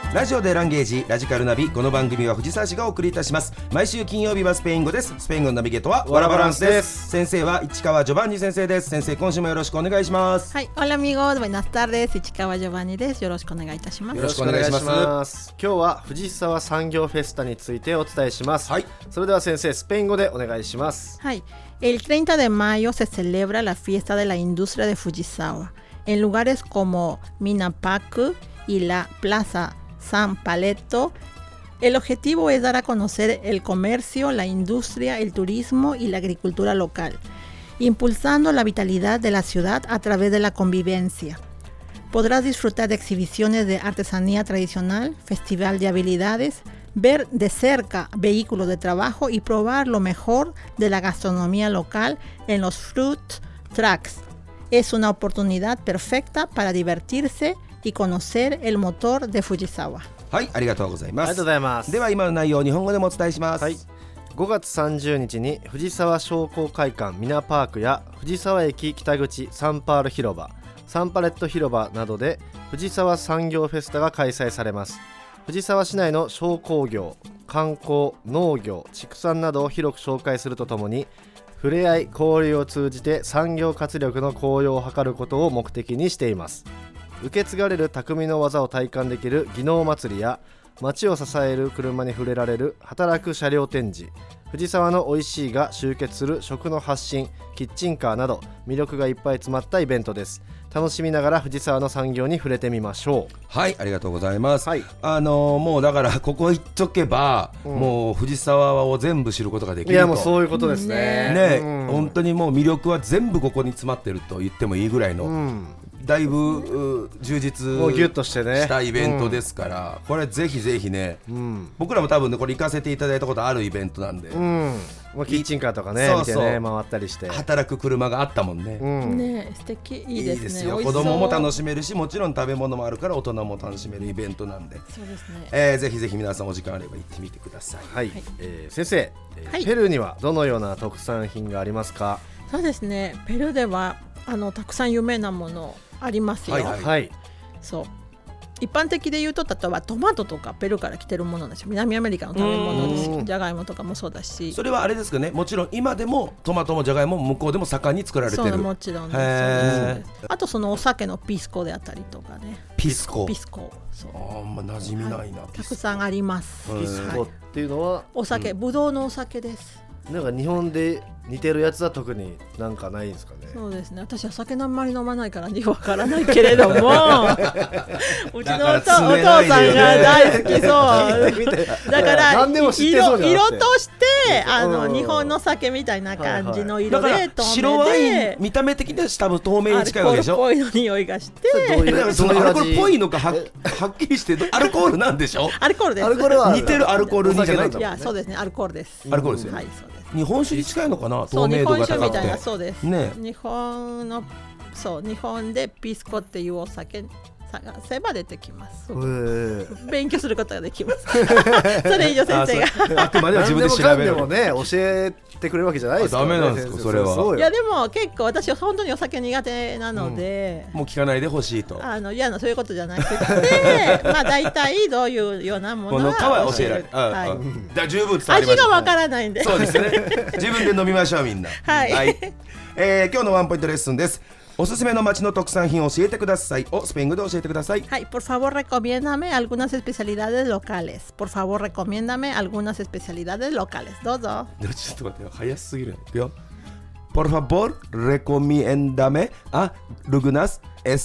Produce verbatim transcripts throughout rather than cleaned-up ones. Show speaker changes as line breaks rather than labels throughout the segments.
ラジオでランゲージラジカルナビ、この番組は藤沢市がお送りいたします。毎週金曜日はスペイン語です。スペイン語のナビゲートはワラバランスです。先生は市川ジョバンニ先生です。先生、今週もよろしくお願いします。
はい、Hola amigos, buenas tardes, 市川ジョバンニです。よろしくお願いいたします。
よろしくお願いします。
今日は藤沢産業フェスタについてお伝えします。はい、それでは先生、スペイン語でお願いします。
はい、El treinta de mayo se celebra la fiesta de la industria de Fujisawa en lugares como Minapaku y la Plaza San Paleto. El objetivo es dar a conocer el comercio, la industria, el turismo y la agricultura local, impulsando la vitalidad de la ciudad a través de la convivencia. Podrás disfrutar de exhibiciones de artesanía tradicional, festival de habilidades, ver de cerca vehículos de trabajo y probar lo mejor de la gastronomía local en los fruit trucks. Es una oportunidad perfecta para divertirse y conocer el motor de Fujisawa。
はい、ありがとうございます。
ありがとうございます。
では今の内容を日本語でもお伝えします。はい、
ごがつさんじゅうにちに藤沢商工会館ミナパークや藤沢駅北口サンパール広場、サンパレット広場などで藤沢産業フェスタが開催されます。藤沢市内の商工業、観光、農業、畜産などを広く紹介するとともに、触れ合い交流を通じて産業活力の向上を図ることを目的にしています。受け継がれる匠の技を体感できる技能祭りや、街を支える車に触れられる働く車両展示、藤沢の美味しいが集結する食の発信、キッチンカーなど魅力がいっぱい詰まったイベントです。楽しみながら藤沢の産業に触れてみましょう。
はい、ありがとうございます。
はい、
あのー、もうだからここ行っとけば、うん、もう藤沢を全部知ることができると。
いや、もうそういうことですね。
ね、
うん、
本当にもう魅力は全部ここに詰まってると言ってもいいぐらいの、うん、だいぶ充実したイベントですから、うん、これぜひぜひね、うん、僕らも多分ねこれ行かせていただいたことあるイベントなんで、うん、
もうキッチンカーとかね、
そうそう
見てね、回ったりして
働く車があったもんね、
うん、ね、素敵、いいですね。いいですよ。
子供も楽しめるし、もちろん食べ物もあるから大人も楽しめるイベントなんで、
そうですね、
えー、ぜひぜひ皆さんお時間あれば行ってみてください。
はい、はい、えー、先生、えーはい、ペルーにはどのような特産品がありますか？
そうですね、ペルーではあのたくさん有名なものありますよ。
はいはい、
そう、一般的で言うと、例えばトマトとかペルーから来てるものですよ。南アメリカの食べ物ですよ。じゃがいもとかもそうだし。
それはあれですかね、もちろん今でもトマトもじゃがいもも向こうでも盛んに作られてる。
そう、もちろんです。そうです。あとそのお酒のピスコであったりとかね。
ピスコ、
ピスコ、そう、
あんま馴染みないな、はい、
たくさんあります。
ピスコっていうのは、はい、
お酒、ぶどうのお酒です。
なんか日本で似てるやつは特になんかないんですかね。
そうですね、私は酒あんまり飲まないからわからないけれどもうちの お, お父さんが大好きそうだから何でも知ってそうじゃなくて、色としてあの日本の酒みたいな感じの色で、はいはい、透明で
白ワイン見た目的には多分透明に近いわけでしょ。
アルコールっぽいの匂いがして、
どういうそのアルコールっぽいのか は, はっきりしてアルコールなんでしょ。
アルコールです。
アルコールは
似てるアルコールにじゃない。
いや、そうですね、アルコールです。
アルコールですよ、
はい、そうです。
日本酒に近いのかな、透明度が高くて。
そう、日本酒みたいな、そうです、
ね、
日本の、そう、日本でピスコっていうお酒探せば出てきます。勉強することができますそれ以上先生が
あくまでも自分で調べる。
何でもかんでもね、教えてくれるわけじゃないですから、ね、
ダメなんですか、それは。
いや、でも結構私は本当にお酒苦手なので、
うん、もう聞かないでほしいと。
あの、いや、そういうことじゃなくてまあ大体どういうようなものは教えられる、はい、うん、だ十分伝わりました。味がわからないんで
そうですね自分で飲みましょうみんな
はい、はい、
えー、今日のワンポイントレッスンです。おすすめの街の特産品を教えてくださいをスペイン語で教えてください。
はい、por favor recomiéndame algunas especialidades locales. Por favor recomiéndame algunas especialidades locales. どうぞ。
ちょっと待ってよ、早すぎる。いくよ。Por favor recomiéndame algunas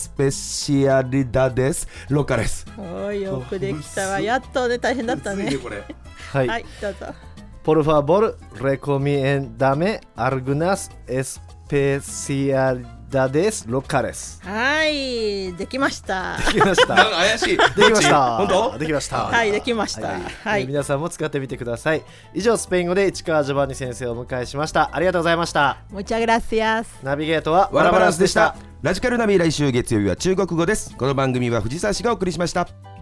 especialidades locales。
おい、よくできたわ。やっとね、大変だったね。
これ
はい、
はい、どうぞ。
Por favor recomiéndame algunas especialidadesロカレス。
はい、できました。
できました。
怪しい。
できました。
本当？
できました。
はい、できました。はい、はい、
皆さんも使ってみてください。以上、スペイン語で市川ジョバンニ先生をお迎えしました。ありがとうございました。
Muchas gracias。
ナビゲートは
ワラバランスでした。ラジカルナビ、来週月曜日は中国語です。この番組は藤沢市がお送りしました。